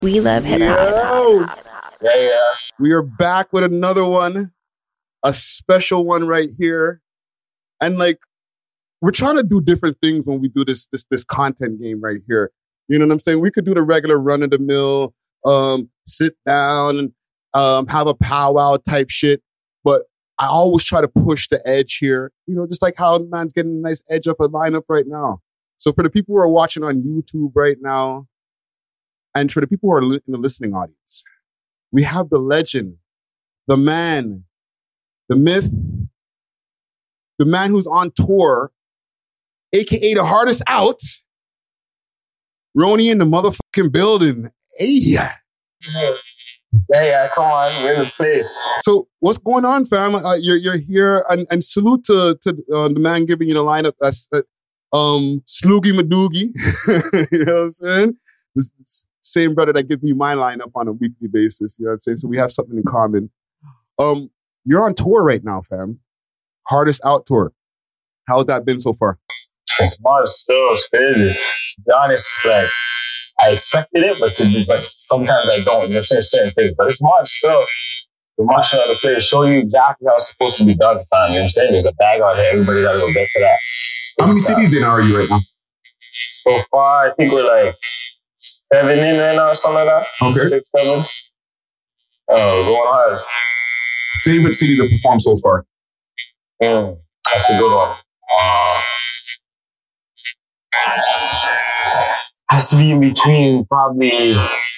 We love hip hop. Yeah. We are back with another one, a special one right here. And like, we're trying to do different things when we do this content game right here. You know what I'm saying? We could do the regular run of the mill, sit down and have a powwow type shit. But I always try to push the edge here. You know, just like how man's getting a nice edge up a lineup right now. So for the people who are watching on YouTube right now, and for the people who are in the listening audience, we have the legend, the man, the myth, the man who's on tour, aka the hardest out, Ronnie in the motherfucking building. Hey. Yeah, come on, we're in the place. So what's going on, fam? You're here, and salute to the man giving you the lineup. That's Sloogie Madoogie. You know what I'm saying? This same brother that gives me my lineup on a weekly basis. You know what I'm saying? So we have something in common. You're on tour right now, fam. Hardest Out tour. How's that been so far? It's hard still. It's crazy. To be honest, like, I expected it, but sometimes I don't. You know what I'm saying? Certain things. But it's hard still. The marching on the place show you exactly how it's supposed to be done. You know what I'm saying? There's a bag on there. Everybody got to go get to that. How many cities in are you right now? So far, I think we're like 7 in right now or something like that. Okay. 6, 7. Oh, going hard. Favorite city to perform so far? That's a good one. Has to be in between probably.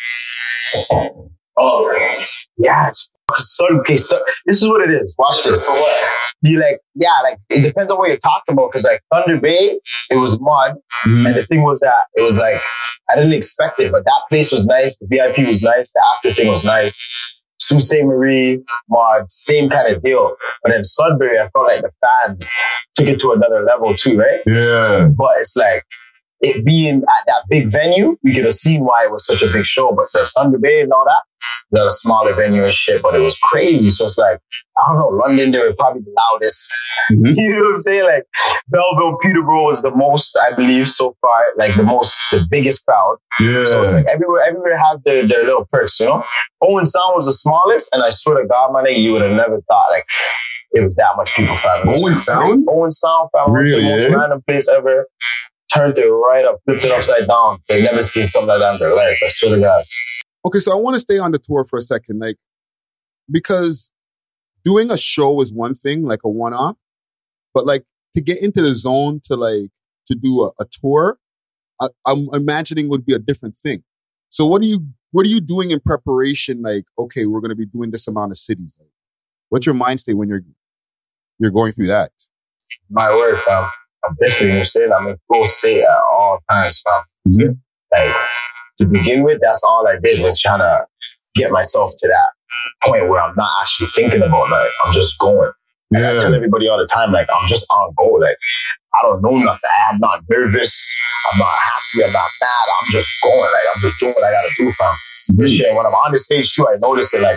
Oh, yeah, it's okay. So this is what it is. Watch this. So what? You like, it depends on what you're talking about. Because like Thunder Bay, it was mud, and the thing was that it was like I didn't expect it, but that place was nice. The VIP was nice. The after thing was nice. Sault Ste. Marie, mud, same kind of deal. But in Sudbury, I felt like the fans took it to another level too, right? Yeah. But it's like, it being at that big venue, we could have seen why it was such a big show. But the Thunder Bay and all that, the smaller venue and shit, but it was crazy. So it's like, I don't know, London, they were probably the loudest. You know what I'm saying? Like, Belleville, Peterborough was the most, I believe, so far, like the biggest crowd. Yeah. So it's like everywhere has their little perks, you know? Owen Sound was the smallest, and I swear to God, my nigga, you would have never thought, like, it was that much people, fam. Owen Sound? Owen Sound, fam. Really? The most random place ever. Turned it right up, flipped it upside down. They never seen something like that in their life. I swear to God. Okay, so I want to stay on the tour for a second, like, because doing a show is one thing, like a one-off, but like to get into the zone to do a tour, I'm imagining would be a different thing. So what are you doing in preparation? Like, okay, we're going to be doing this amount of cities. Like, what's your mind state when you're going through that? My word, fam. I'm different, you know what I'm saying? I'm in full state at all times, fam. Like, to begin with, that's all I did was trying to get myself to that point where I'm not actually thinking about it. I'm just going. And I tell everybody all the time, like, I'm just on go. Like, I don't know nothing. I'm not nervous. I'm not happy. I'm not mad. I'm just going. Like, I'm just doing what I got to do, fam. When I'm on the stage, too, I notice it, like,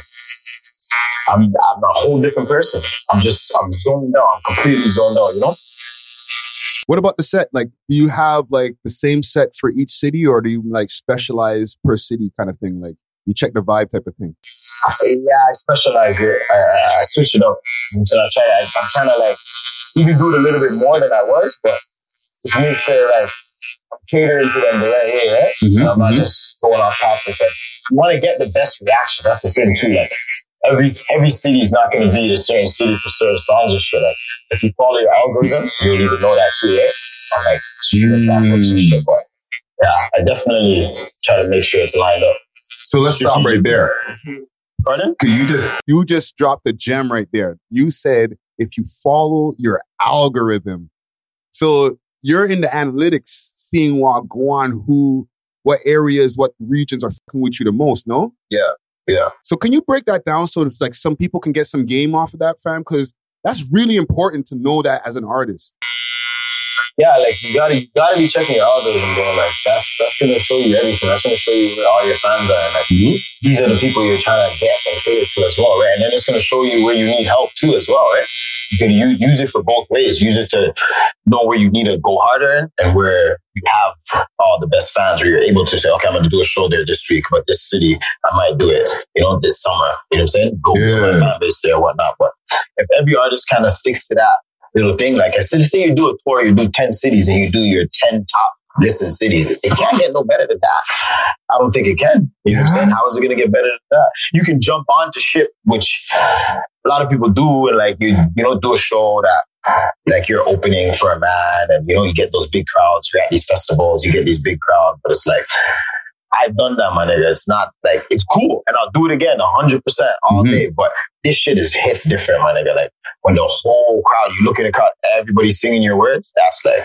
I'm a whole different person. I'm zoned out. I'm completely zoned out, you know? What about the set? Like, do you have like the same set for each city, or do you like specialize per city kind of thing? Like, you check the vibe type of thing? Yeah, I specialize it. I switch it up. So I'm trying to like even do it a little bit more than I was, but just make sure like I'm catering to them the right way, right? I'm not just going off topic. But you want to get the best reaction. That's the thing too. Like, every city is not going to be the same city for certain songs and shit. Like, if you follow your algorithm, you'll even know that too, right? I'm like, shit, but yeah, I definitely try to make sure it's lined up. So let's stop right there. Pardon? You just dropped the gem right there. You said if you follow your algorithm. So you're in the analytics, seeing what go on, what areas, what regions are fucking with you the most, no? Yeah. So can you break that down so it's like some people can get some game off of that, fam? Because that's really important to know that as an artist. yeah, like you gotta be checking your algorithm, bro. Like that's gonna show you everything. That's gonna show you where all your fans are. And like these are the people you're trying to get and cater to as well, right? And then it's gonna show you where you need help too as well, right? You can use it for both ways. Use it to know where you need to go harder in and where you have all the best fans, where you're able to say, okay, I'm gonna do a show there this week, but this city I might do it, this summer. You know what I'm saying? Go build my fan base there and whatnot. But if every artist kind of sticks to that little thing, like I said, say you do a tour, you do 10 cities and you do your 10 top listened cities. It can't get no better than that. I don't think it can. You know what I'm saying? How is it going to get better than that? You can jump onto shit, which a lot of people do, and like you do a show that like you're opening for a man, and you get those big crowds. You're at these festivals, you get these big crowds, but it's like, I've done that, my nigga. It's not like, it's cool, and I'll do it again 100% all day, but this shit hits different, my nigga. Like when the whole crowd, you look at the crowd, everybody's singing your words, that's like,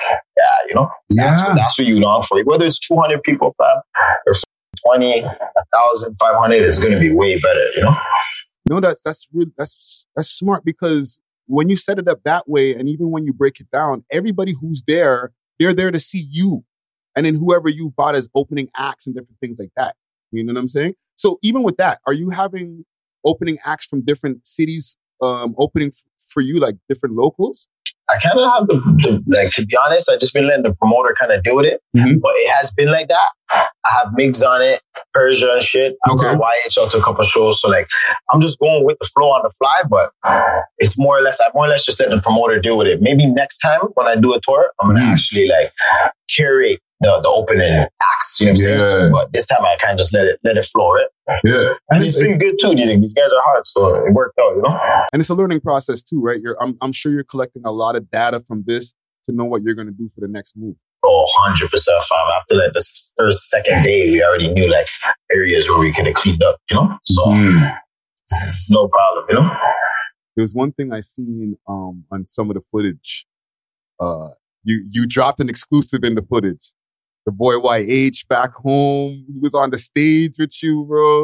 that's what you long for. Whether it's 200 people, fam, or 20, 1,000, 500, it's going to be way better, No, that's really, that's smart, because when you set it up that way, and even when you break it down, everybody who's there, they're there to see you. And then whoever you bought as opening acts and different things like that. You know what I'm saying? So even with that, are you having opening acts from different cities opening for you, like different locals? I kind of have like, to be honest, I've just been letting the promoter kind of deal with it. But it has been like that. I have Migs on it, Persia and shit. I've got YH out to a couple shows. So like, I'm just going with the flow on the fly, but it's I more or less just letting the promoter deal with it. Maybe next time when I do a tour, I'm going to actually like curate the opening acts, you know what I'm saying? But this time I kind of just let it flow, right? Yeah. And it's been good too. These guys are hard, so it worked out, And it's a learning process too, right? I'm sure you're collecting a lot of data from this to know what you're going to do for the next move. Oh, 100%, fam. After like the first, second day, we already knew like areas where we could have cleaned up, So it's no problem, There's one thing I seen on some of the footage. You dropped an exclusive in the footage. The boy YH back home, he was on the stage with you, bro.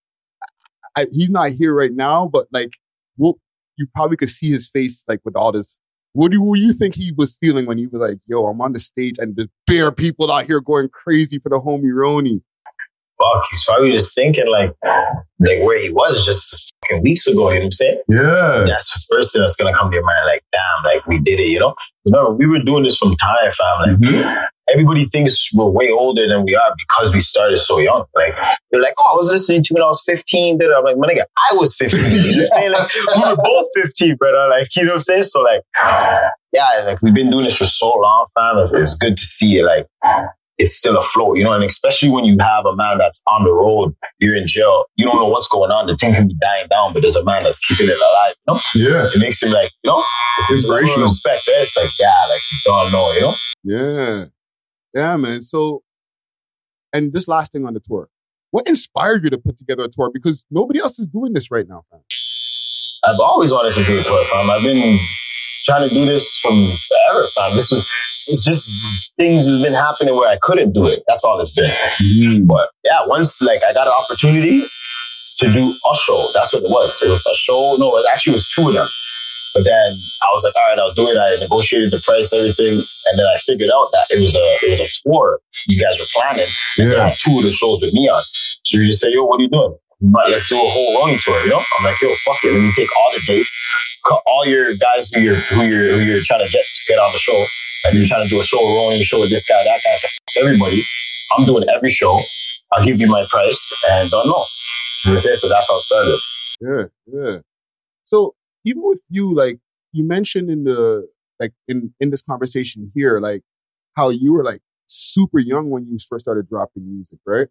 He's not here right now, but like, you probably could see his face, like with all this. What do you think he was feeling when he was like, yo, I'm on the stage and there's bare people out here going crazy for the homie Ronnie? Fuck, he's probably just thinking like where he was just fucking weeks ago, you know what I'm saying? Yeah. That's the first thing that's gonna come to your mind, like, damn, like we did it, Remember, we were doing this from time, fam. Like, everybody thinks we're way older than we are because we started so young. Like, they're like, oh, I was listening to you when I was 15. I'm like, my nigga, I was 15. You know what I'm saying? Like, we were both 15, brother. Like, you know what I'm saying? So, like, yeah, like, we've been doing this for so long, fam. It's good to see it, like, it's still afloat, and especially when you have a man that's on the road, you're in jail, you don't know what's going on. The thing can be dying down, but there's a man that's keeping it alive, Yeah. It makes him like, it's inspirational. Respect, right? It's like, like you don't know, Yeah. Yeah, man. So, and this last thing on the tour, what inspired you to put together a tour? Because nobody else is doing this right now, fam. I've always wanted to do a tour, fam. I've been trying to do this from forever, fam. It's just things has been happening where I couldn't do it. That's all it's been. But yeah, once like I got an opportunity to do a show, that's what it was. It was a show. No, it actually was two of them. But then I was like, all right, I'll do it. I negotiated the price, everything, and then I figured out that it was a tour these guys were planning. And they had two of the shows with me on. So you just say, yo, what are you doing? But let's do a whole Ronnie tour, I'm like, yo, fuck it. Let me take all the dates, cut all your guys who you're trying to get on the show, and you're trying to do a show with Ronnie, a show with this guy, that guy. So fuck everybody. I'm doing every show. I'll give you my price, and don't know. So that's how it started. Yeah. So even with you, like you mentioned in this conversation here, like how you were like super young when you first started dropping music, right?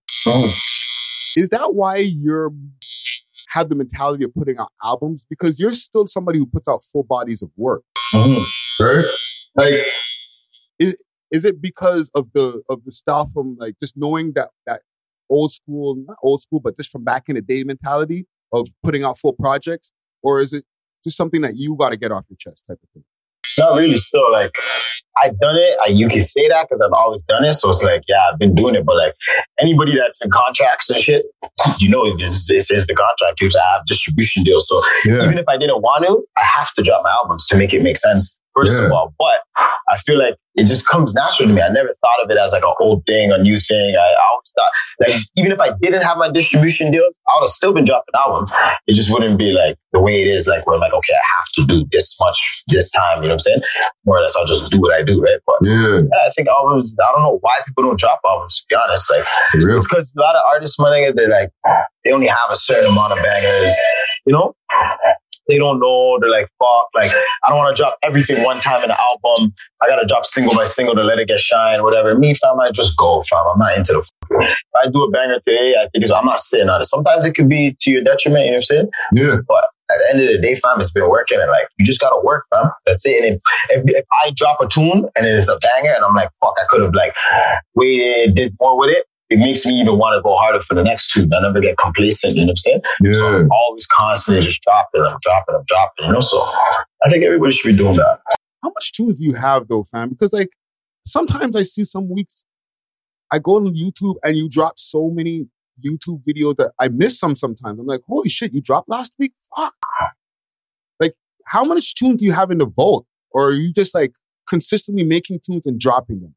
Is that why you have the mentality of putting out albums? Because you're still somebody who puts out full bodies of work, right? Like, is it because of the stuff from like just knowing that not old school, but just from back in the day mentality of putting out full projects, or is it just something that you got to get off your chest type of thing? Not really. Still, like, I've done it. You can say that because I've always done it. So it's like, yeah, I've been doing it. But like anybody that's in contracts and shit, this is the contract. You have to have distribution deals. So even if I didn't want to, I have to drop my albums to make it make sense first of all. But I feel like it just comes natural to me. I never thought of it as like an old thing, a new thing. I always thought, like, even if I didn't have my distribution deals, I would have still been dropping albums. It just wouldn't be like the way it is, like, where I'm like, okay, I have to do this much this time, you know what I'm saying? More or less, I'll just do what I do, right? But I think albums, I don't know why people don't drop albums, to be honest. Like, it's because a lot of artists, my nigga, they're like, they only have a certain amount of bangers, you know? They don't know. They're like, fuck, like, I don't want to drop everything one time in an album. I got to drop single by single to let it get shine, whatever. Me, fam, I just go, fam. I'm not into the If I do a banger today, I think I'm not sitting on it. Sometimes it could be to your detriment, you know what I'm saying? Yeah. But at the end of the day, fam, it's been working. And like, you just got to work, fam. That's it. And if I drop a tune and it's a banger and I'm like, fuck, I could have like waited, did more with it. It makes me even want to go harder for the next tune. I never get complacent, you know what I'm saying? Yeah. So I'm always constantly just dropping, you know? So I think everybody should be doing that. How much tunes do you have though, fam? Because like, sometimes I see some weeks, I go on YouTube and you drop so many YouTube videos that I miss sometimes. I'm like, holy shit, you dropped last week? Fuck. Like, how much tunes do you have in the vault? Or are you just like consistently making tunes and dropping them?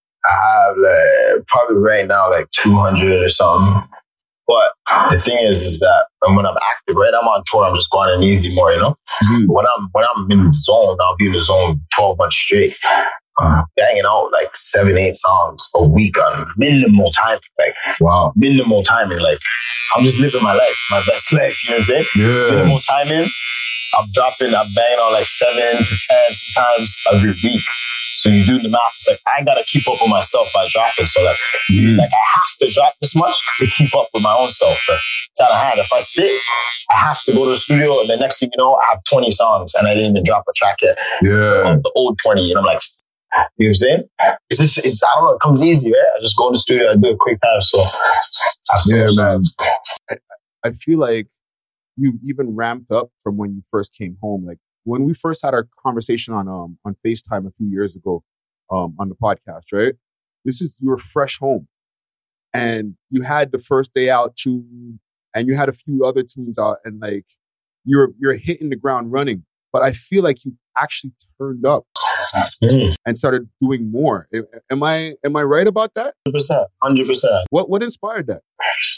I have like, probably right now like 200 or something. But the thing is that when I'm active, right, I'm on tour, I'm just going in easy more, you know? Mm-hmm. When I'm in the zone, I'll be in the zone 12 months straight. Banging out like 7-8 songs a week on minimal timing. Like, wow, minimal timing. Like, I'm just living my life, my best life. You know what I'm saying? Yeah. Minimal timing. I'm banging out like 7 to 10 sometimes every week. So you do the math. It's like, I gotta keep up with myself by dropping. So like, like I have to drop this much to keep up with my own self. But it's out of hand. If I sit, I have to go to the studio, and the next thing you know, I have 20 songs and I didn't even drop a track yet. Yeah. The old 20, and I'm like, you know what I'm saying? It's I don't know, it comes easy, right? I just go in the studio, I do a quick time. So man. I feel like you even ramped up from when you first came home. Like when we first had our conversation on FaceTime a few years ago, on the podcast, right? You were fresh home. And you had the first day out tune, and you had a few other tunes out, and like you're hitting the ground running. But I feel like you actually turned up and started doing more. Am I right about that? 100%. What inspired that?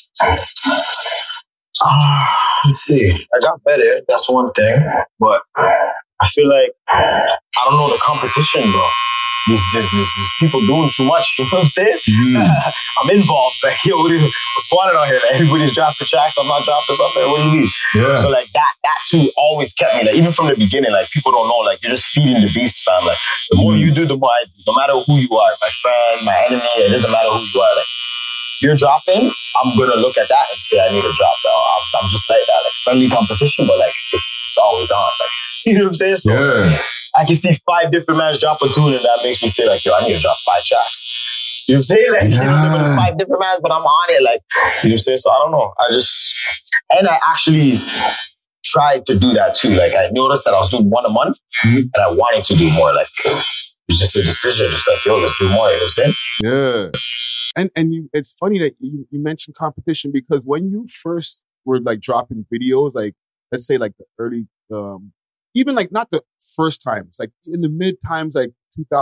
Let's see. I got better. That's one thing. But I feel like, I don't know, the competition, bro. These people doing too much. You know what I'm saying? I'm involved. Like, yo, what's going on here? Like, everybody's dropping tracks. I'm not dropping something. What do you mean? Yeah. So like that too always kept me, like, even from the beginning, like, people don't know, like, you're just feeding the beast, fam. Like, the more you do, the more I do. No matter who you are, my friend, my enemy, it doesn't matter who you are. Like, you're dropping, I'm gonna look at that and say I need to drop that. I'm just like that, like friendly competition, but like it's always on. Like, you know what I'm saying? So I can see 5 different men drop a tune, and that makes me say like, yo, I need to drop 5 tracks. You know what I'm saying? Like, you know, there's 5 different men, but I'm on it. Like, you know what I'm saying? So I don't know. I actually tried to do that too. Like, I noticed that I was doing 1 a month, and I wanted to do more. Like, it's just a decision. Just like, yo, let's do more. You know what I'm saying? Yeah. And it's funny that you mentioned competition, because when you first were like dropping videos, like let's say like the early, even like not the first times, like in the mid times, like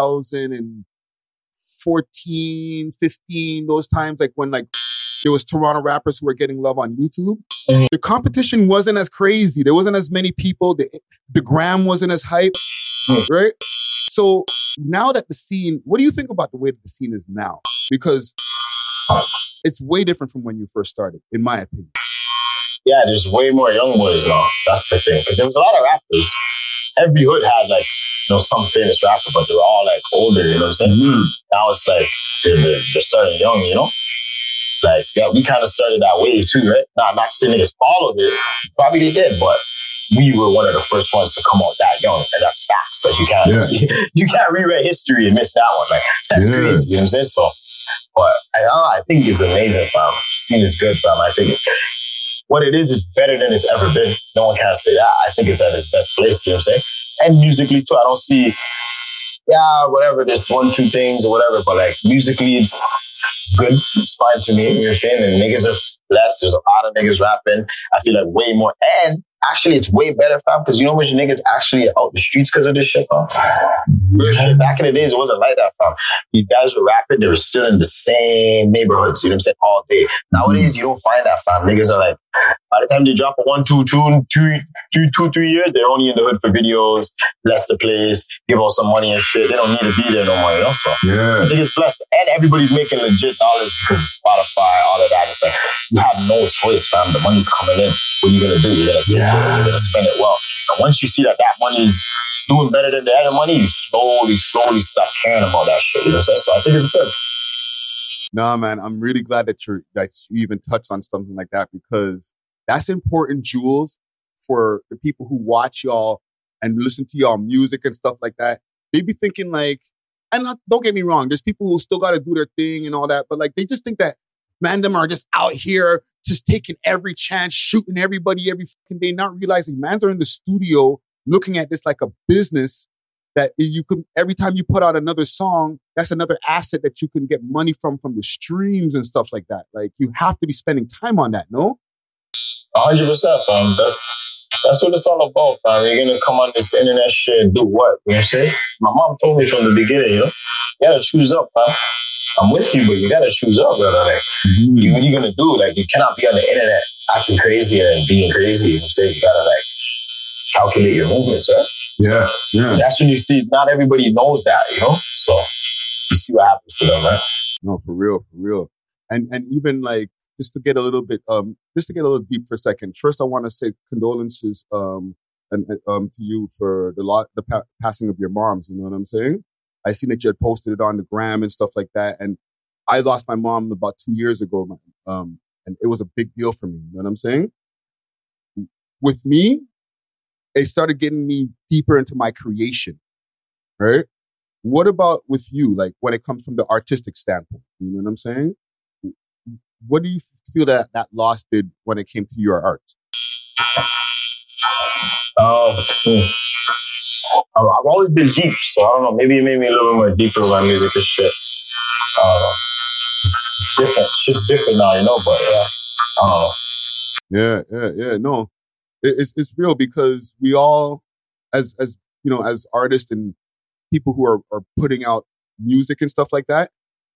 2014, 15, those times, like when like there was Toronto rappers who were getting love on YouTube, the competition wasn't as crazy. There wasn't as many people. The gram wasn't as hype, right? So now that the scene, what do you think about the way that the scene is now? Because it's way different from when you first started, in my opinion. Yeah, there's way more young boys now. That's the thing. Because there was a lot of rappers. Every hood had like, you know, some famous rapper, but they were all like older, you know what I'm saying? Now it's like, they're starting young, you know? Like, yeah, we kind of started that wave too, right? Not saying niggas followed it. Probably they did, but we were one of the first ones to come out that young, and that's facts. Like, you can't rewrite history and miss that one. Like, that's crazy. You know what I'm saying? So, but I think it's amazing, fam. Scene is good, fam. I think what it is better than it's ever been. No one can say that. I think it's at its best place. You know what I'm saying? And musically too. I don't see, whatever. There's 1-2 things or whatever, but like musically, it's good. It's fine to me. You know what I'm saying? And niggas are blessed. There's a lot of niggas rapping. I feel like way more. And actually, it's way better, fam, because you know how much niggas actually out the streets because of this shit, fam? Back in the days, it wasn't like that, fam. These guys were rapping, they were still in the same neighborhoods, you know what I'm saying, all day. Nowadays, you don't find that, fam. Niggas are like, by the time they drop a 1, 2, 3 years, they're only in the hood for videos, bless the place, give out some money and shit. They don't need to be there no more, you know? So, Yeah. niggas blessed. And everybody's making legit dollars because of Spotify, all of that. It's like, you have no choice, fam. The money's coming in. What are you going to do? You're going to you're going to spend it well. And once you see that money is doing better than the other money, you slowly stop caring about that shit. You know what I'm saying? So I think it's good. Nah, man, I'm really glad that you even touched on something like that, because that's important jewels for the people who watch y'all and listen to y'all music and stuff like that. They be thinking like, and don't get me wrong, there's people who still got to do their thing and all that, but like they just think that them are just out here just taking every chance, shooting everybody every fucking day, not realizing mans are in the studio looking at this like a business that you can, every time you put out another song, that's another asset that you can get money from the streams and stuff like that. Like you have to be spending time on that, no? 100%, fam. That's what it's all about, fam. You're gonna come on this internet shit and do what? You know what I'm saying? My mom told me from the beginning, you know, you gotta choose up, fam. I'm with you, but you gotta choose up, brother. Like, what are you gonna do? Like, you cannot be on the internet acting crazy and being crazy. You know what I'm saying? You gotta like calculate your movements, right? Yeah. That's when you see not everybody knows that, you know? So you see what happens to them, right? No, for real. And even like, just to get a little deep for a second. First, I want to say condolences to you for the passing of your moms. You know what I'm saying? I seen that you had posted it on the gram and stuff like that. And I lost my mom about 2 years ago, and it was a big deal for me. You know what I'm saying? With me, it started getting me deeper into my creation, right? What about with you? Like when it comes from the artistic standpoint, you know what I'm saying? What do you feel that loss did when it came to your art? I've always been deep, so I don't know. Maybe it made me a little more deeper with my music and shit. It's different. Shit's different now, you know. But yeah, I don't know. Yeah. No, it's real because we all, as you know, as artists and people who are putting out music and stuff like that.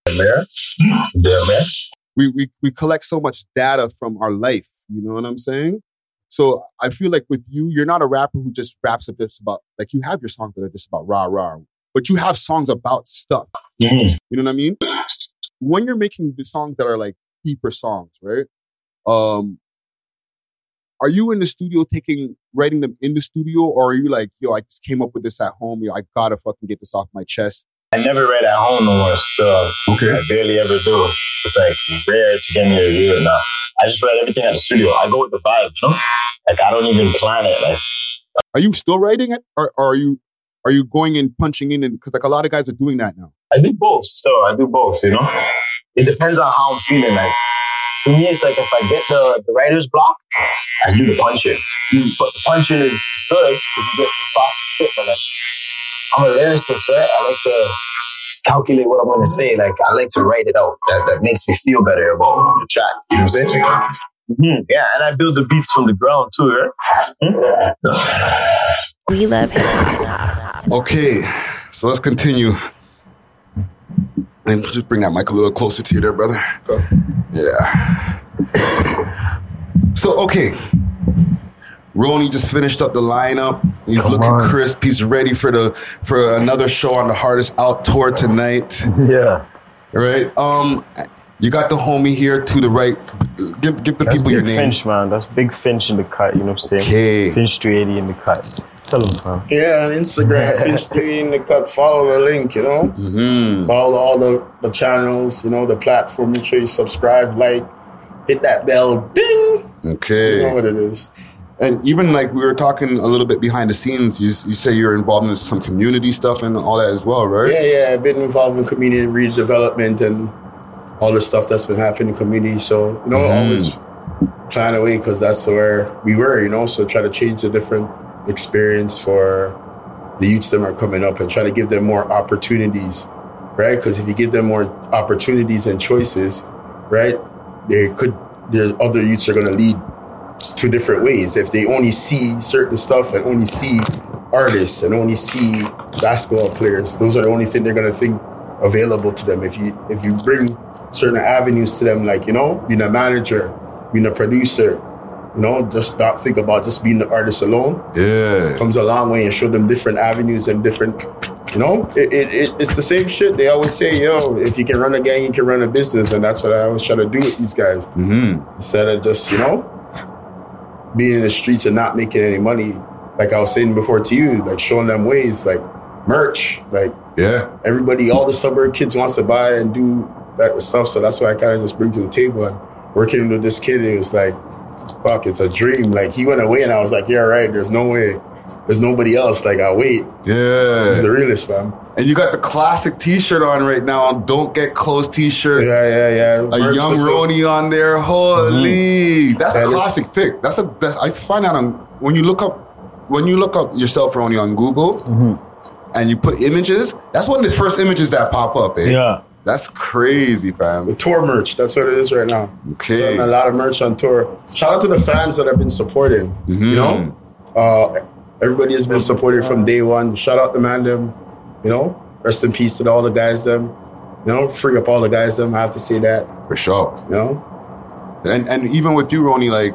Man. We collect so much data from our life. You know what I'm saying? So I feel like with you, you're not a rapper who just raps just about, like you have your songs that are just about rah, but you have songs about stuff. Mm-hmm. You know what I mean? When you're making the songs that are like deeper songs, right? Are you in the studio writing them in the studio, or are you like, yo, I just came up with this at home, yo, I gotta fucking get this off my chest? I never write at home no more still. Okay. I barely ever do. It's like rare to get me to do it now. I just write everything at the studio. I go with the vibe, you know? Like I don't even plan it. Like, are you still writing it, or are you going and punching in? Because like a lot of guys are doing that now. I do both still. I do both, you know? It depends on how I'm feeling. Like for me, it's like if I get the writer's block, I do the punching. But the punching is good if you get some sauce shit, but like I'm a lyricist, right? I like to calculate what I'm going to say. Like, I like to write it out. That makes me feel better about the track. You know what I'm saying? Mm-hmm. Yeah, and I build the beats from the ground too, right? Mm-hmm. We love hip-hop. Okay, so let's continue. And just bring that mic a little closer to you there, brother. Okay. Yeah. So, okay. Ronnie just finished up the lineup. He's looking crisp. He's ready for another show on the Hardest Out tour tonight. Yeah. Right. You got the homie here to the right. Give the That's people your Big name. Finch, man. That's Big Finch in the cut. You know what I'm saying? Okay. Finch 380 in the cut. Tell them, man. Yeah, on Instagram, Finch 3 in the cut. Follow the link, you know. Mm-hmm. Follow all the channels, you know, the platform. Make sure you subscribe, like, hit that bell, ding. Okay. You know what it is. And even like we were talking a little bit behind the scenes, you say you're involved in some community stuff and all that as well, right? Yeah. I've been involved in community redevelopment and all the stuff that's been happening in community. So, you know, always plan away because that's where we were, you know. So try to change the different experience for the youths that are coming up and try to give them more opportunities, right? Because if you give them more opportunities and choices, right, the other youths are going to lead two different ways. If they only see certain stuff and only see artists and only see basketball players, those are the only thing they're gonna think available to them. If you bring certain avenues to them, like, you know, being a manager, being a producer, you know, just not think about just being the artist alone. Yeah. Comes a long way, and show them different avenues and different, you know, it's the same shit. They always say, yo, if you can run a gang, you can run a business. And that's what I always try to do with these guys. Instead of just, you know, being in the streets and not making any money. Like I was saying before to you, like showing them ways, like merch, like everybody, all the suburb kids wants to buy and do that stuff. So that's why I kind of just bring to the table. And working with this kid, it was like, fuck, it's a dream. Like, he went away and I was like, yeah, right, there's no way. There's nobody else. Like, I'll wait. Yeah. He's the realest, fam. And you got the classic t-shirt on right now. Don't Get Close t-shirt. Yeah. A young Roni on there. Holy. That's a classic pick. I find out when you look up yourself, Roni, on Google and you put images, that's one of the first images that pop up, eh? Yeah. That's crazy, fam. The tour merch, that's what it is right now. Okay. Selling a lot of merch on tour. Shout out to the fans that have been supporting. You know? Everybody has been supported from day one. Shout out to them. You know? Rest in peace to all the guys them. You know? Free up all the guys them. I have to say that. For sure. You know? And even with you, Roni, like,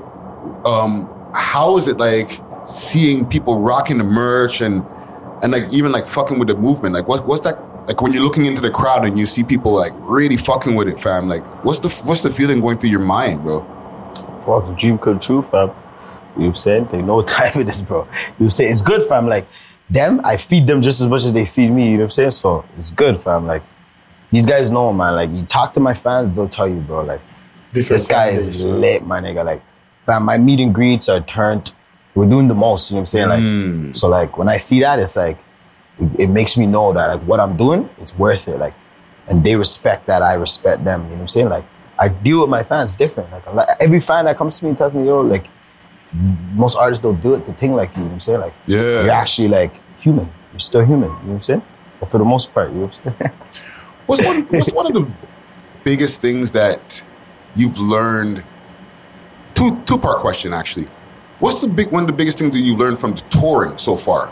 how is it like seeing people rocking the merch and like even like fucking with the movement? Like what's that? Like when you're looking into the crowd and you see people like really fucking with it, fam. Like what's the feeling going through your mind, bro? Fuck, the dream come true, fam. You know what I'm saying? They know what time it is, bro. You know what I'm saying? It's good, fam. Like them, I feed them just as much as they feed me. You know what I'm saying? So it's good, fam. Like these guys know, man. Like you talk to my fans, they'll tell you, bro. Like this guy is lit, my nigga. Like fam, my meet and greets are turned. We're doing the most. You know what I'm saying? Like so, like when I see that, it's like. It makes me know that like what I'm doing, it's worth it. Like, and they respect that, I respect them. You know what I'm saying? Like, I deal with my fans different. Like every fan that comes to me and tells me, yo, like, most artists don't do it the thing like you. You know what I'm saying? Like, you're actually like human. You're still human. You know what I'm saying? But for the most part, you know what I'm saying? What's one of the biggest things that you've learned? Two-part question actually. What's one of the biggest things that you learned from the touring so far?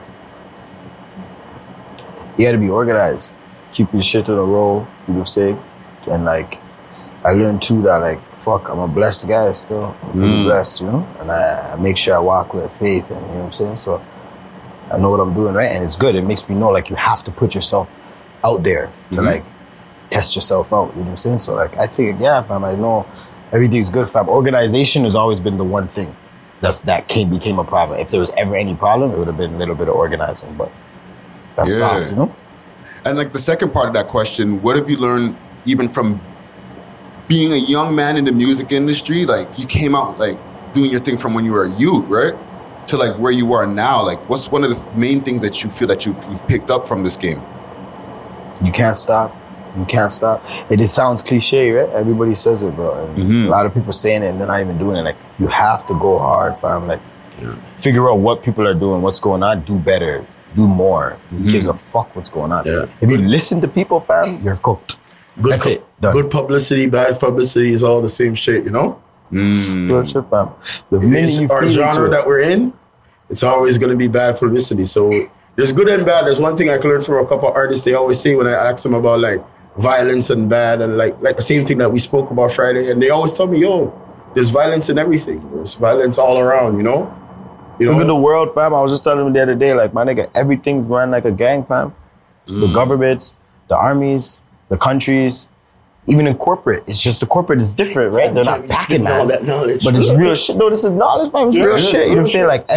You gotta be organized. Keep your shit in a row, you know what I'm saying? And like, I learned too that like, fuck, I'm a blessed guy still. I'm really blessed, you know? And I make sure I walk with faith, and you know what I'm saying? So I know what I'm doing, right? And it's good. It makes me know like you have to put yourself out there to like test yourself out, you know what I'm saying? So like, I think, yeah, fam, I know everything's good, fam. Organization has always been the one thing that became a problem. If there was ever any problem, it would have been a little bit of organizing, but that's soft, you know? And like the second part of that question, what have you learned even from being a young man in the music industry? Like you came out like doing your thing from when you were a youth, right? To like where you are now. Like what's one of the main things that you feel that you've picked up from this game? You can't stop. You can't stop. It sounds cliche, right? Everybody says it, bro. And a lot of people saying it and they're not even doing it. Like you have to go hard, fam. Like figure out what people are doing, what's going on, do better. Do more. Who gives a fuck what's going on? Yeah. If you listen to people, fam, you're cooked. That's it. Done. Good publicity, bad publicity is all the same shit, you know? Good shit, fam. Our genre that we're in, it's always going to be bad publicity. So there's good and bad. There's one thing I learned from a couple of artists. They always say when I ask them about like violence and bad and like the same thing that we spoke about Friday. And they always tell me, yo, there's violence in everything. There's violence all around, you know? Look at the world, fam. I was just telling them the other day, like, my nigga, everything's run like a gang, fam. The governments, the armies, the countries, even in corporate. It's just the corporate is different, right? They're not packing that knowledge, but it's real shit. No, this is knowledge, fam. It's real shit. You know what I'm saying? Like,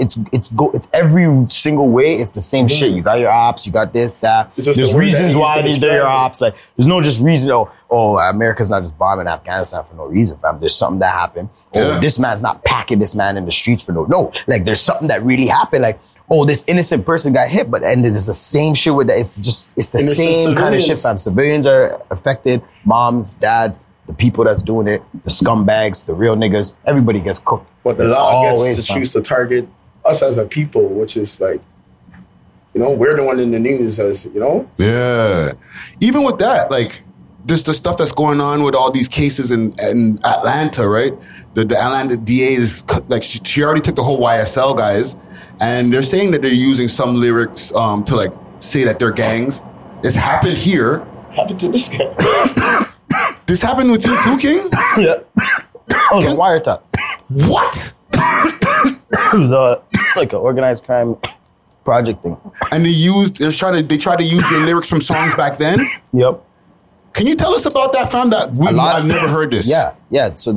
it's every single way. It's the same shit. You got your ops. You got this, that. There's reasons why they're your ops. Like, there's no just reason. Oh, America's not just bombing Afghanistan for no reason, fam. There's something that happened. Oh, this man's not packing this man in the streets for no. Like, there's something that really happened. Like, oh, this innocent person got hit, and it's the same shit with that. It's the same kind of shit, fam. Civilians are affected. Moms, dads, the people that's doing it, the scumbags, the real niggas. Everybody gets cooked. But the law gets to choose to target us as a people, which is like, you know, we're the one in the news, as you know. Yeah. Even with that, like, this the stuff that's going on with all these cases in Atlanta, right? The Atlanta DA is like she already took the whole YSL guys, and they're saying that they're using some lyrics to like say that they're gangs. It's happened here. Happened to this guy. This happened with you too, King? Yeah. Oh, the wiretap. What? It was like an organized crime project thing. And they tried to use your lyrics from songs back then? Yep. Can you tell us about that, fam? I've never heard this. Yeah. So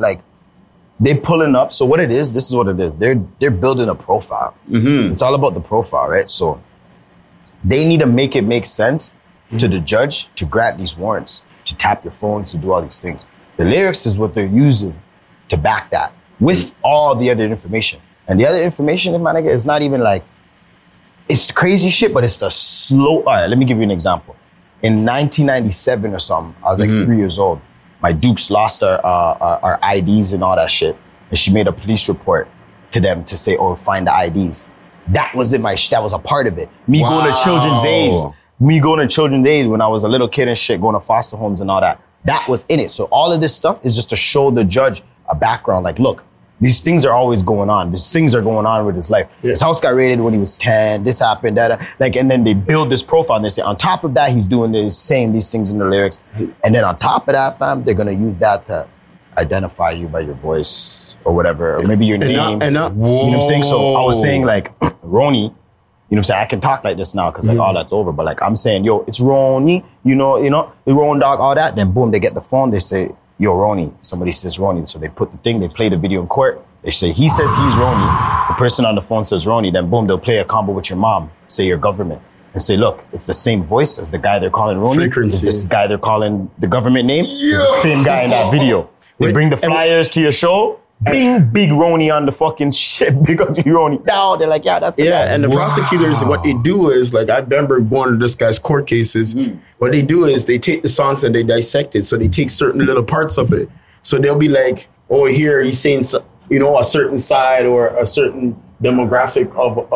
they pulling up. So what it is, this is what it is. They're building a profile. Mm-hmm. It's all about the profile, right? So they need to make it make sense to the judge to grant these warrants, to tap your phones, to do all these things. The lyrics is what they're using to back that with all the other information. And the other information, my nigga, is not even like, it's crazy shit, but it's the slow. All right, let me give you an example. In 1997 or something, I was like 3 years old. My Dukes lost our IDs and all that shit. And she made a police report to them to say, oh, find the IDs. That was that was a part of it. Going to children's aids. Me going to children's aids when I was a little kid and shit, going to foster homes and all that. That was in it. So all of this stuff is just to show the judge a background. Like, look, these things are always going on. These things are going on with his life. Yeah. His house got raided when he was 10. This happened, that. Like, and then they build this profile and they say, on top of that, he's doing this, saying these things in the lyrics. And then on top of that, fam, they're going to use that to identify you by your voice or whatever, or maybe your name. You know what I'm saying? So I was saying, like, Roni, you know what I'm saying? I can talk like this now because like all that's over. But like I'm saying, yo, it's Roni, you know, the Ron Dog, all that. Then boom, they get the phone. They say, yo, Roni. Somebody says Roni. So they put the thing, they play the video in court. They say, he says he's Roni. The person on the phone says Roni. Then boom, they'll play a combo with your mom, say your government. And say, look, it's the same voice as the guy they're calling Roni. Frequency. It's this guy they're calling the government name. It's the same guy in that video. They bring the flyers to your show. Big Roni on the fucking shit. Big ugly Roni. No, they're like, yeah, that's the guy. And the prosecutors, what they do is, like, I remember going to this guy's court cases. What they do is they take the songs and they dissect it. So they take certain little parts of it. So they'll be like, oh, here he's saying, you know, a certain side or a certain demographic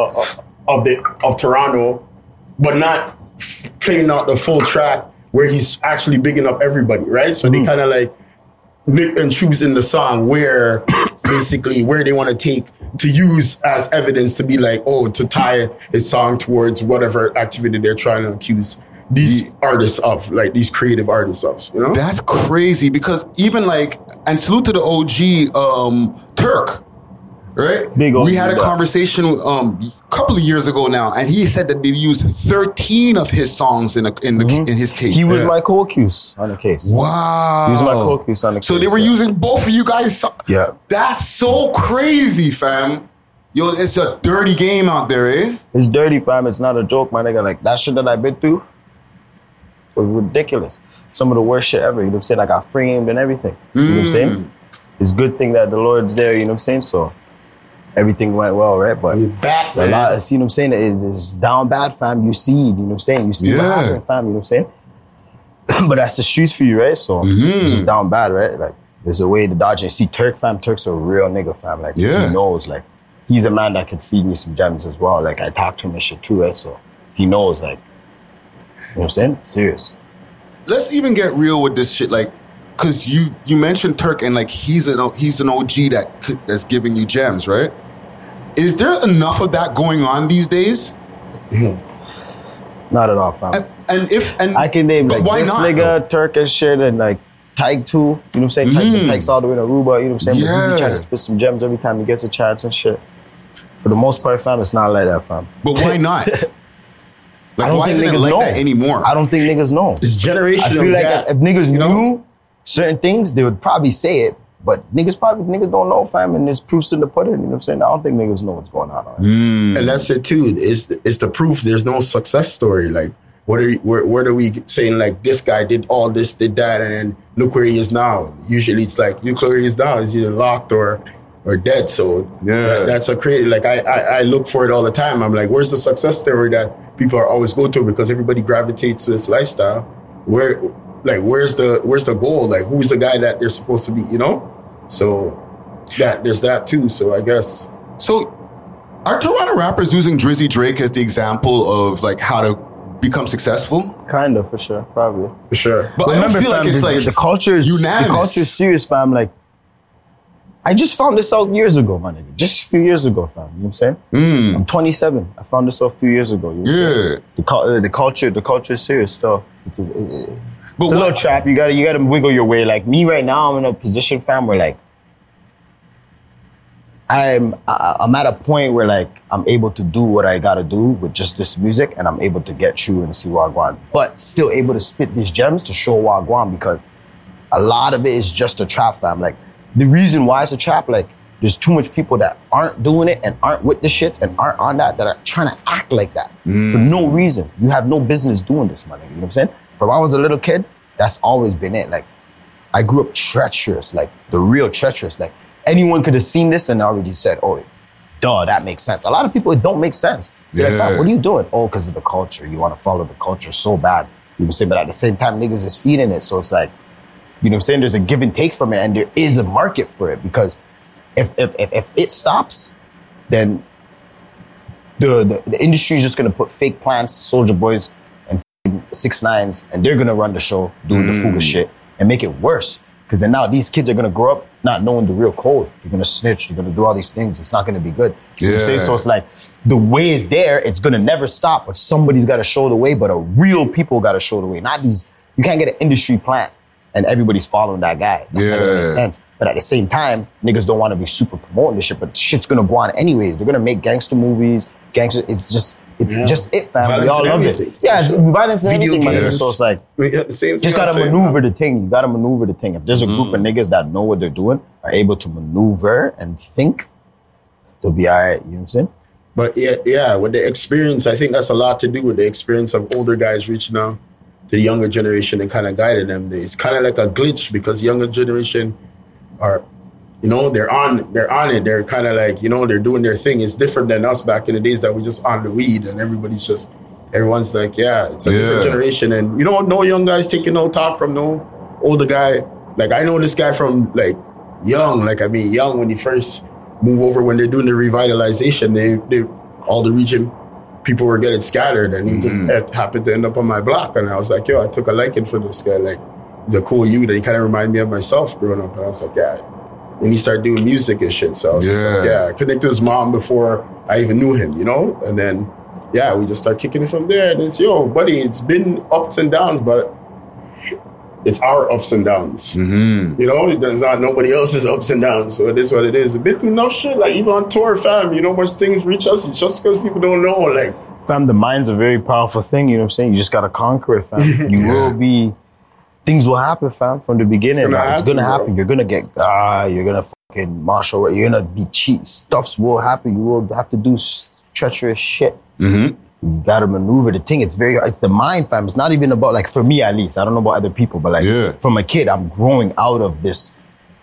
of Toronto, but not playing out the full track where he's actually bigging up everybody, right? So they kind of like pick and choose in the song where basically where they want to take to use as evidence to be like, oh, to tie his song towards whatever activity they're trying to accuse these artists of, like these creative artists of, you know? That's crazy because even like, and salute to the OG Turk, right? We had a conversation a couple of years ago now, and he said that they used 13 of his songs in his case. He was my co-accused on the case. Wow. He was my co-accused on the case. So they were using both of you guys. Yeah. That's so crazy, fam. Yo, it's a dirty game out there, eh? It's dirty, fam. It's not a joke, my nigga. Like, that shit that I've been through was ridiculous. Some of the worst shit ever. You know what I'm saying? I got framed and everything. You know what I'm saying? It's a good thing that the Lord's there, you know what I'm saying? So everything went well, right? But you're back, man. A lot, you know what I'm saying? It's down bad, fam. You see, you know what I'm saying? You see what happened, fam, you know what I'm saying? But that's the streets for you, right? So it's just down bad, right? Like, there's a way to dodge it. See, Turk, fam, Turk's a real nigga, fam. Like, he knows, like, he's a man that can feed me some gems as well. Like, I talk to him and shit too, right? So he knows, like, you know what I'm saying? It's serious. Let's even get real with this shit, like, because you mentioned Turk and like he's an OG that's giving you gems, right? Is there enough of that going on these days? Not at all, fam. And I can name like why this not, nigga, though? Turk and shit, and like Tyke too. You know what I'm saying? Tyke's all the way to Aruba. You know what I'm saying? But he be trying to spit some gems every time he gets a chance and shit. For the most part, fam, it's not like that, fam. But why not? Like, why isn't it like that anymore? I don't think niggas know. It's generational. I feel like if niggas knew certain things, they would probably say it. But niggas don't know, fam, and there's proofs in the pudding. You know what I'm saying? I don't think niggas know what's going on. And that's it too. It's the proof. There's no success story. Like, what are we saying? Like, this guy did all this, did that, and then look where he is now. Usually, it's like look where he is now. He's either locked or dead. So that's a creative. Like, I look for it all the time. I'm like, where's the success story that people are always go to? Because everybody gravitates to this lifestyle. Where's the goal? Like, who's the guy that they're supposed to be? You know. So there's that too. So I guess. So are Toronto rappers using Drizzy Drake as the example of like how to become successful? Kind of, for sure, probably. For sure. But I don't feel like it's like the culture is unanimous. The culture is serious, fam. Like, I just found this out years ago, my nigga. Just a few years ago, fam. You know what I'm saying? I'm 27. I found this out a few years ago. You know what I'm saying? The culture is serious stuff. It's a little trap. You gotta wiggle your way. Like me right now, I'm in a position, fam, where like I'm at a point where like I'm able to do what I gotta do with just this music, and I'm able to get through and see Wagwan, but still able to spit these gems to show Wagwan, because a lot of it is just a trap, fam. Like the reason why it's a trap, like there's too much people that aren't doing it and aren't with the shits and aren't on that are trying to act like that for no reason. You have no business doing this, my nigga. You know what I'm saying? From when I was a little kid, that's always been it. Like I grew up treacherous, like the real treacherous. Like anyone could have seen this and already said, oh, duh, that makes sense. A lot of people, it don't make sense. They're like, oh, what are you doing? Oh, because of the culture. You want to follow the culture so bad. You say, but at the same time, niggas is feeding it. So it's like, you know what I'm saying? There's a give and take from it, and there is a market for it, because if it stops, then the industry is just gonna put fake plants, Soldier Boys, and 6ix9ines, and they're gonna run the show doing the Fuga shit and make it worse. Because then now these kids are gonna grow up not knowing the real code. You're gonna snitch. You're gonna do all these things. It's not gonna be good. You know what I'm saying? So it's like the way is there. It's gonna never stop. But somebody's got to show the way. But a real people got to show the way. Not these. You can't get an industry plant and everybody's following that guy. That's not gonna make sense. But at the same time, niggas don't want to be super promoting this shit. But shit's gonna go on anyways. They're gonna make gangster movies. Gangster. It's just it, fam. Violence We all love everything. it. Yeah, violence and Video everything, my nigga. games. So it's like, The same just thing gotta I'm saying, maneuver the thing. You gotta maneuver the thing. If there's a group of niggas that know what they're doing, are able to maneuver and think, they'll be all right. You know what I'm saying? But yeah, with the experience, I think that's a lot to do with the experience of older guys reaching out to the younger generation and kind of guiding them. It's kind of like a glitch, because the younger generation are, you know, they're on it. They're kind of like, you know, they're doing their thing. It's different than us back in the days that we just on the weed and everyone's like, yeah, it's a different generation. And you don't know young guys taking no talk from no older guy. Like I know this guy from like young when he first move over, when they're doing the revitalization, they all the region people were getting scattered, and he just happened to end up on my block. And I was like, yo, I took a liking for this guy. Like he's a cool youth, and he kind of reminded me of myself growing up. And I was like, yeah. And he started doing music and shit. So I was just like, I connected to his mom before I even knew him, you know? And then, we just start kicking it from there. And it's, yo, buddy, it's been ups and downs, but it's our ups and downs. You know, there's not nobody else's ups and downs. So it is what it is. A bit through enough shit, like even on tour, fam, you know, once things reach us, it's just because people don't know, like. Fam, the mind's a very powerful thing, you know what I'm saying? You just gotta conquer it, fam. You will be... Things will happen, fam, from the beginning. It's gonna happen. You're gonna get, you're gonna fucking marshal, you're gonna be cheat. Stuffs will happen. You will have to do treacherous shit. You gotta maneuver the thing. It's the mind, fam. It's not even about, like, for me at least, I don't know about other people, but like, from a kid, I'm growing out of this,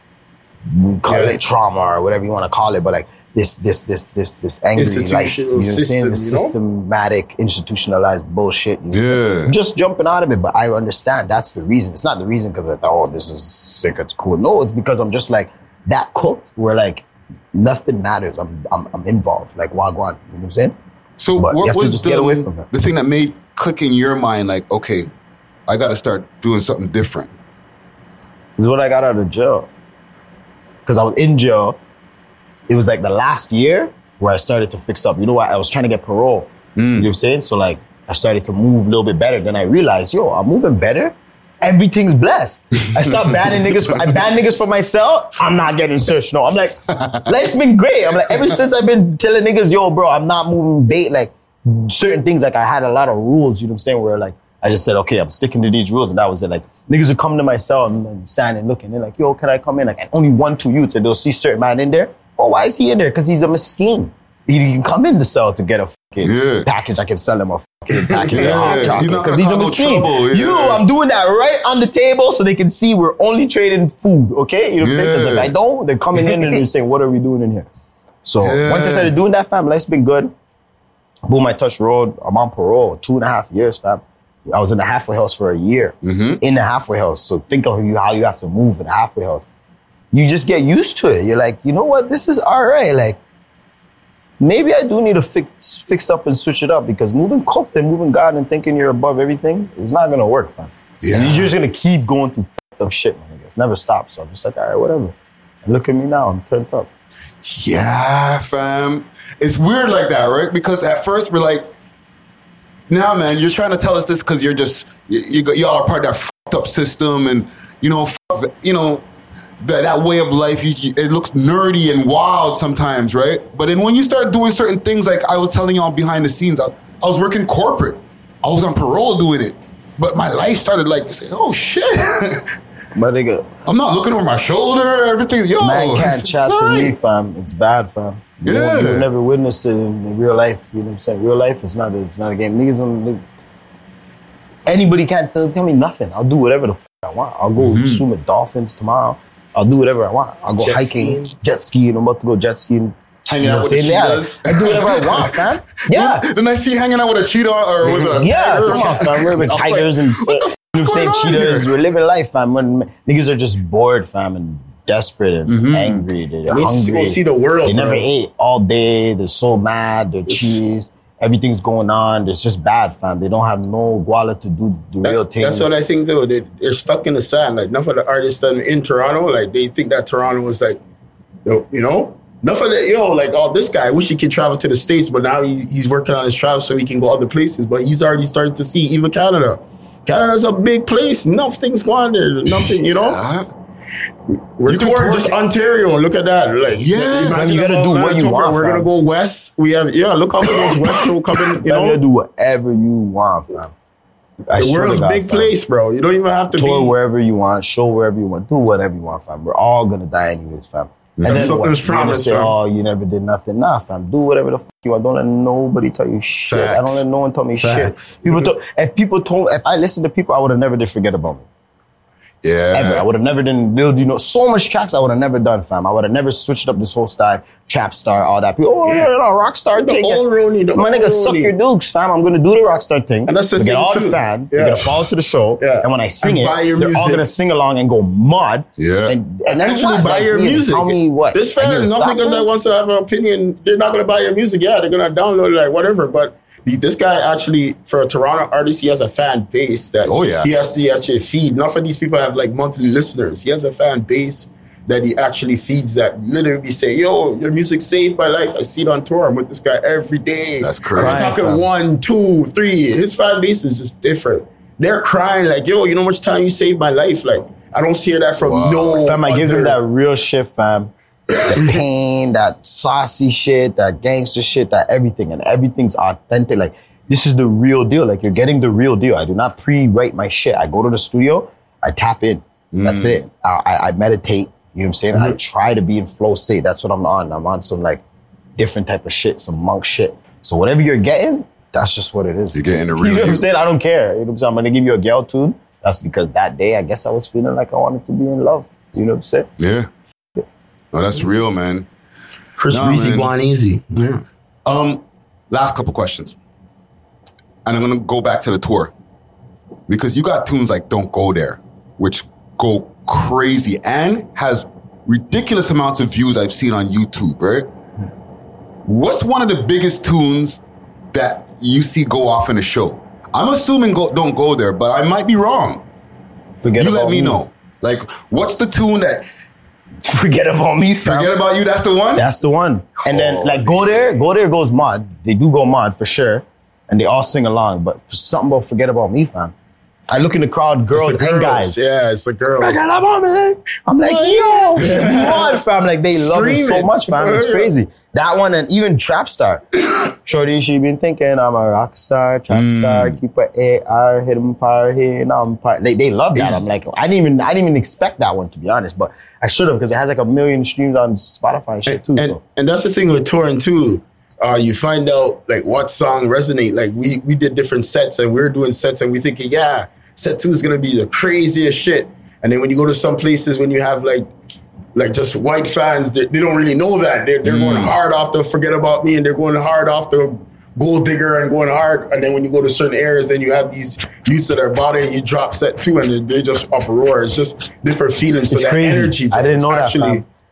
call it trauma or whatever you wanna call it, but like, this angry, like, you know what I'm saying? The systematic, institutionalized bullshit. You know? Just jumping out of it, but I understand that's the reason. It's not the reason because I thought, oh, this is sick, it's cool. No, it's because I'm just like that cooked where like nothing matters. I'm involved, like Wagwan. You know what I'm saying? So but what was the thing that made click in your mind? Like, okay, I got to start doing something different. This is when I got out of jail, because I was in jail. It was like the last year where I started to fix up. You know what? I was trying to get parole. You know what I'm saying? So like, I started to move a little bit better. Then I realized, yo, I'm moving better. Everything's blessed. I stopped banning niggas. I banned niggas for myself. I'm not getting searched. No, I'm like, life's been great. I'm like, ever since I've been telling niggas, yo, bro, I'm not moving bait. Like certain things, like I had a lot of rules, you know what I'm saying? Where like, I just said, okay, I'm sticking to these rules. And that was it. Like, niggas would come to my cell and stand and look. And they're like, yo, can I come in? Like, and only 1-2 youths. And they'll see certain man in there. Oh, why is he in there? Because he's a mesquite. He can come in the cell to get a fucking package. I can sell him a fucking package of hot chocolate because he's a mesquite. I'm doing that right on the table so they can see we're only trading food, okay? You know what I'm saying? Because if I don't, they're coming in and they're saying, what are we doing in here? So once I started doing that, fam, life's been good. Boom, I touched road. I'm on parole, 2.5 years, fam. I was in the halfway house for a year. In the halfway house. So think of how you have to move in the halfway house. You just get used to it. You're like, you know what? This is all right. Like, maybe I do need to fix up and switch it up, because moving cooked and moving God and thinking you're above everything is not gonna work, man. Yeah. And you're just gonna keep going through fucked up shit, man. It's never stops. So I'm just like, all right, whatever. And look at me now, I'm turned up. Yeah, fam. It's weird like that, right? Because at first we're like, nah, man, you're trying to tell us this because you're just, y'all are part of that fucked up system, and, that way of life, it looks nerdy and wild sometimes, right? But then when you start doing certain things, like I was telling y'all behind the scenes, I was working corporate. I was on parole doing it. But my life started like, saying, oh shit. My nigga, I'm not looking over my shoulder, everything, man can't chat to me, fam. It's bad, fam. Yeah. You'll never witness it in real life. You know what I'm saying? Real life, it's not a game. Anybody can't tell me nothing. I'll do whatever the fuck I want. I'll go swim with dolphins tomorrow. I'll do whatever I want. I'll go jet skiing. I'm about to go jet skiing. Hanging out with the cheetahs. I do whatever I want, man. Yeah. Then I see you hanging out with a cheetah or with a tiger. Come on, fam. We're with tigers and cheetahs. We're living life, fam. When niggas are just bored, fam, and desperate and angry. They're hungry. Go see the world. They never ate all day. They're so mad. They're cheesed. Everything's going on. It's just bad, fam. They don't have no guala to do the real things. That's what I think, though. They're stuck in the sand. Like, enough of the artists in Toronto, like, they think that Toronto was like, enough of the, this guy, I wish he could travel to the States, but now he's working on his travel so he can go other places. But he's already started to see even Canada. Canada's a big place. Enough things go on there. Nothing, We're touring just Ontario. Look at that. Like, you gotta do what you want. We're gonna go west. We have look out for those west show coming. You gotta do whatever you want, fam. The world's a big place, bro. You don't even have to tour wherever you want, show wherever you want, do whatever you want, fam. We're all gonna die anyways, fam. And then something's promised. Say, oh, you never did nothing. Nah, fam. Do whatever the fuck you want. Don't let nobody tell you shit. Facts. I don't let no one tell me shit. If I listened to people, I would have never did Forget About Me. Yeah. Ever. I would have never done, so much tracks I would have never done, fam. I would have never switched up this whole style, trap star, all that. People, rock star thing. My nigga, suck your dukes, fam. I'm going to do the rock star thing. And that's the thing, get all too. the fans. They're going to follow to the show. Yeah. And when I sing and they're all going to sing along and go mad. Yeah. And then actually buy your music. Tell me what. This fan is not niggas that wants to have an opinion. They're not going to buy your music. Yeah, they're going to download it, like whatever. But this guy actually, for a Toronto artist, he has a fan base that he has to actually feed. Enough of these people have like monthly listeners. He has a fan base that he actually feeds that literally say, yo, your music saved my life. I see it on tour. I'm with this guy every day. That's crazy. I'm talking 1, 2, 3. His fan base is just different. They're crying like, yo, you know how much time you saved my life? Like, I don't hear that from no fam, I give them that real shit, fam. The pain, that saucy shit, that gangster shit, that everything, and everything's authentic. Like, this is the real deal. Like, you're getting the real deal. I do not pre-write my shit. I go to the studio, I tap in. That's it. I meditate. You know what I'm saying? I try to be in flow state. That's what I'm on. I'm on some like different type of shit, some monk shit. So whatever you're getting, that's just what it is. You're getting the real. You know what I'm saying? I don't care. You know what I'm saying? I'm gonna give you a girl tune. That's because that day, I guess I was feeling like I wanted to be in love. You know what I'm saying? Yeah. No, that's real, man. Chris Breezy going easy. Yeah. Last couple questions. And I'm going to go back to the tour. Because you got tunes like Don't Go There, which go crazy and has ridiculous amounts of views I've seen on YouTube, right? What's one of the biggest tunes that you see go off in a show? I'm assuming Don't Go There, but I might be wrong. Forget you about let me me. know. Like, what's the tune that... Forget About Me, fam. Forget About You, that's the one? That's the one. And then, like, Go There goes mod. They do go mod, for sure. And they all sing along. But for something about Forget About Me, fam. I look in the crowd, girls and guys. Yeah, it's the girls. Forget About Me. I'm like, yo, mod, fam. Like, they love it so much, fam. It's crazy. That one, and even Trap Star. Shorty, she been thinking I'm a rock star, trap star, keep a AR, hit him fire here, now I'm fire. They love that. I'm like, I didn't even expect that one, to be honest, but I should have, because it has like 1 million streams on Spotify and shit too. And that's the thing with touring too. You find out like what song resonate. Like we did different sets and we're doing sets and we thinking, yeah, set 2 is gonna be the craziest shit. And then when you go to some places when you have like just white fans, they don't really know that. They're going hard off the Forget About Me and they're going hard off the Gold Digger and going hard. And then when you go to certain areas, then you have these youths that are about it and you drop set 2 and they just uproar. It's just different feelings. So It's that crazy. energy. I didn't know actually, that, fam.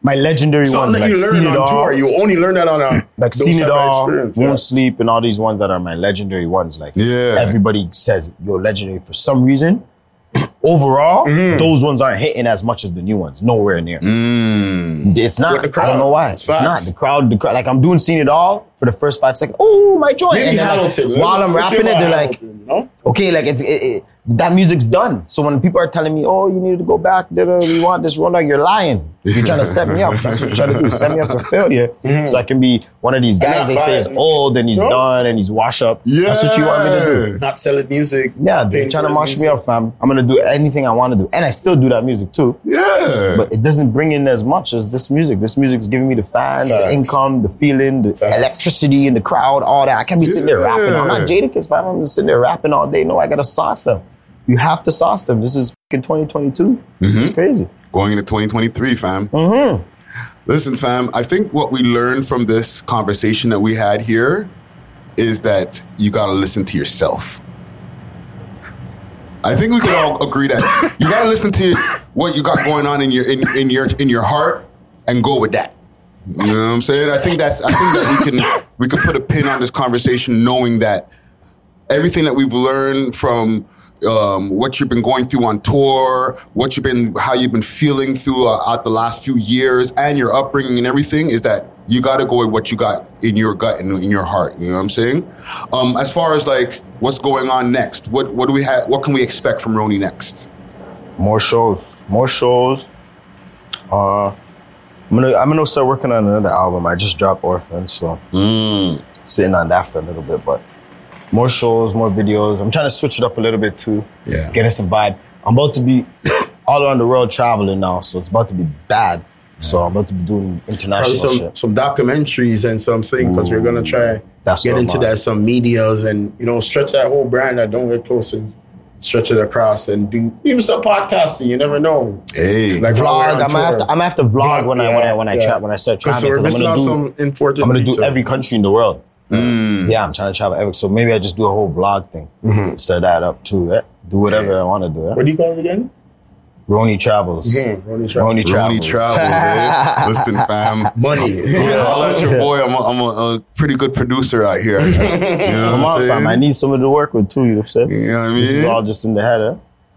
my legendary Something ones, that like you learn Seen It on All, tour. You only learn that on a like those Seen type It of All, experience, Won't Sleep, and all these ones that are my legendary ones. Like Yeah. everybody says you're legendary for some reason. Overall, those ones aren't hitting as much as the new ones. Nowhere near. It's not. With the crowd. I don't know why. It's It's not. facts. The crowd, like I'm doing Seen It All for the first 5 seconds. Oh, my joint. Maybe And then, like, Hamilton. while I'm Let's see rapping it, about they're like, Hamilton, you know? okay, like that music's done. So when people are telling me, oh, you need to go back, we want this roll, like you're lying. You're trying to set me up. That's what you're trying to do. Set me up for failure. So I can be one of these guys not they say is lying. old and he's No. done and he's wash up. Yeah. That's what you want me to do. Not selling music. Yeah, they're paying trying to for his mash me music. up, fam. I'm gonna do anything I want to do. And I still do that music too. Yeah. But it doesn't bring in as much as this music. This music's giving me the fans, the Facts. income, the feeling, the Facts. electricity in the crowd, all that. I can't be sitting there rapping. I'm not Yeah. Jadakiss, fam. I'm just sitting there rapping all day. No, I gotta sauce them. You have to sauce them. This is in 2022. It's crazy. Going into 2023, fam. Listen, fam, I think what we learned from this conversation that we had here is that you gotta listen to yourself. I think we could all agree that you gotta listen to what you got going on in your heart and go with that. You know what I'm saying? I think that we can put a pin on this conversation, knowing that everything that we've learned from what you've been going through on tour, how you've been feeling throughout the last few years, and your upbringing and everything, is that you got to go with what you got in your gut and in your heart. You know what I'm saying? As far as like what's going on next, what do we have? What can we expect from Roni next? More shows. I'm gonna start working on another album. I just dropped Orphan, so sitting on that for a little bit, but. More shows, more videos. I'm trying to switch it up a little bit too. Yeah. Getting some vibe. I'm about to be all around the world traveling now, so it's about to be bad. So I'm about to be doing Probably international shit. some documentaries and something, because we're gonna try That's get what into I'm that, some medias, and stretch that whole brand. That Don't Get Close, and stretch it across, and do even some podcasting. You never know. Hey, Like Vlog. while we're on I'm tour. gonna have to vlog when I start Because traveling. we're missing out some important. I'm gonna do detail. every country in the world. Yeah, I'm trying to travel every. So maybe I just do a whole vlog thing. Start that up too. Yeah? Do whatever I want to do. What Yeah? do you call it again? Roni Travels. Roni Travel. Roni Roni travels, eh? Listen, fam. Money. I'll let your boy. I'm a pretty good producer out here. You know Come what on, I'm fam. saying? I need someone to work with too. You know what I'm saying? You know what I This is mean? all just in the head. Eh?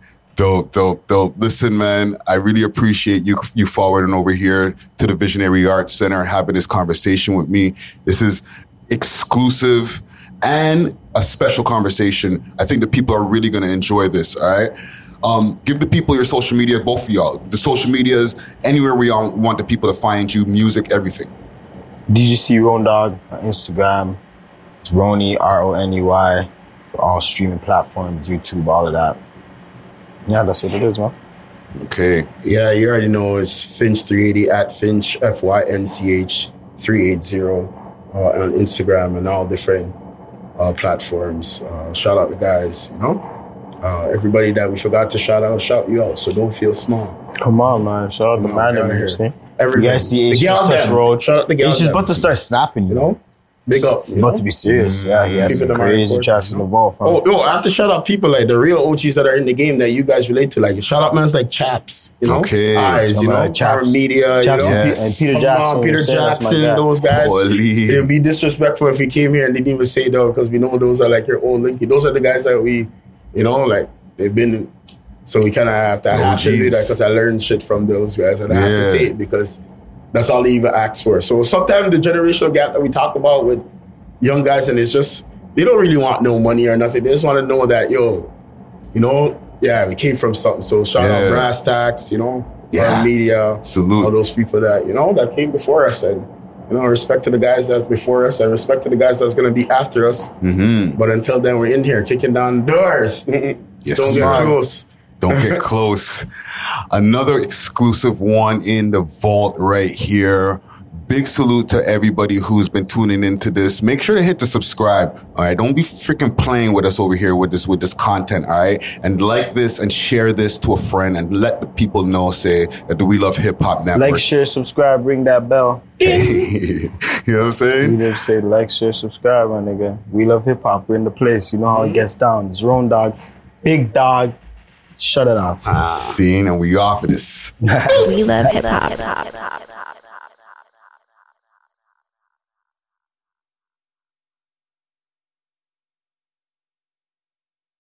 Dope. Listen, man, I really appreciate you forwarding over here to the Visionary Arts Center, having this conversation with me. This is exclusive and a special conversation. I think the people are really going to enjoy this, all right? Give the people your social media, both of y'all. The social medias, anywhere we all want the people to find you, music, everything. DGC Rondog on Instagram. It's Roni, RONEY, for all streaming platforms, YouTube, all of that. Yeah, that's what it is, man. Okay. Yeah, you already know it's Finch380 at Finch, FYNCH 380 on Instagram and all different platforms. Shout out the guys, everybody that we forgot to shout you out, so don't feel small. Come on, man. Shout out to Come on, man. get out You here. see? Everybody. You guys see The H gal Touch them. Road. Shout out the gal H is them. about to start snapping, you know? Big up. It's about to be serious. Yeah, he has Keep some it in mind, crazy important, tracks in the vault. Oh, yo, I have to shout out people like the real OGs that are in the game that you guys relate to. Like, shout out mans like Chaps, Okay. Eyes, Some, Power Chaps. Media, Chaps Yes. and Peter Come Jackson. on, Peter you know what I'm saying? That's my Jackson, guy. those guys. Holy. It'd be disrespectful if we came here and didn't even say though, because we know those are like your old linky. Those are the guys that we, like they've been. So we kind of have to do that, because I learned shit from those guys, and I have to say it because that's all they even ask for. So sometimes the generational gap that we talk about with young guys, and it's just they don't really want no money or nothing. They just want to know that we came from something. So shout out Brass Tacks, Our Media, Salute. all those people that that came before us, and respect to the guys that's before us, and respect to the guys that's gonna be after us. Mm-hmm. But until then, we're in here kicking down doors. Yes, Don't get close. Don't get close. Another exclusive one in the vault right here. Big salute to everybody who's been tuning into this. Make sure to hit the subscribe. All right. Don't be freaking playing with us over here with this content. All right. And like this and share this to a friend and let the people know, say that the We Love Hip Hop Network. Like, share, subscribe, ring that bell. You know what I'm saying? You never say like, share, subscribe, my nigga. We Love Hip Hop. We're in the place. You know how it gets down. It's Rondog, Big Dog. Shut it off. Scene, and we off of this. We love hip hop.